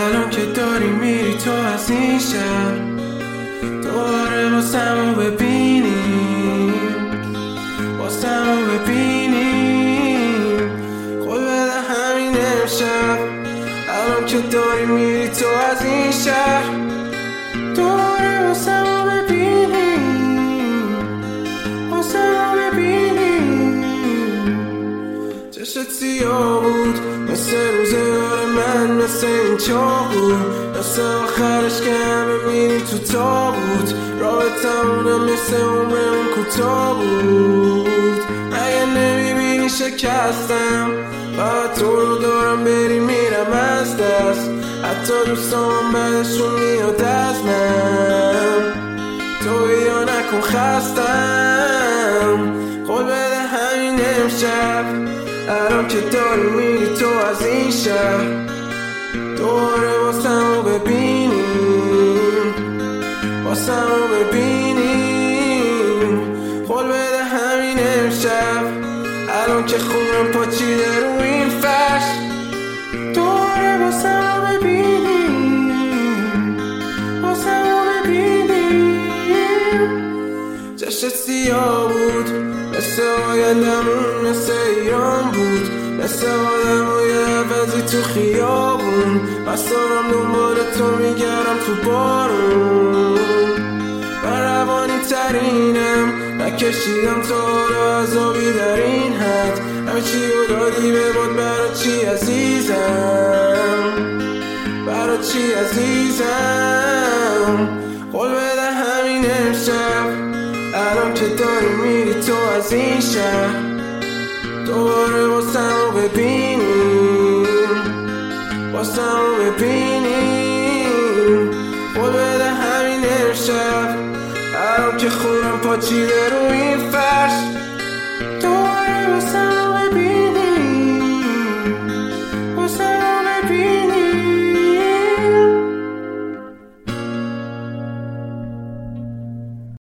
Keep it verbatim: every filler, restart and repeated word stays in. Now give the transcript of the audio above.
الان که داری میری تو از این شهر، دوباره واسمو ببینیم، واسمو ببینیم. خود بده همین امشب، الان که داری میری تو از این شهر، دوباره واسمو ببینیم، واسمو ببینیم. چشت سیاه بود مثل روزگار من، مثل این چاقو، مثل آخرش که همه میریم تو تابوت. رابطمونم مثل عمر اون کوتاه بود. اگه نمیبینی شکستم، فقط تو رو دارم بری میرم از دست. حتی دوستام بعدشون میاد از من، تو یا نکن خستم. قول بده همین امشب، الان که داری میری تو از این شهر، دوباره واسمو ببینیم، واسمو ببینیم. قول بده همین امشب، الان که خونم پاچیده رو این فرش، دوباره واسمو ببینیم، واسمو ببینیم. چشت سیاه بود مثل آیندمون، مثل ایران بود، مثل آدم های عوضی تو خیابون. بس دارم دنبال تو میگردم تو بارون، من روانی ترینم، نکشیدم تا حالا عذابی در این حد. همه چی رو دادی به بود، برا چی عزیزم، برا چی عزیزم. قول بده همین امشب، الان که داری میری تو از این شهر، دوباره واسمو ببینیم، واسمو ببینیم. قول بده همین امشب، الان که خونم پاچیده رو این فرش،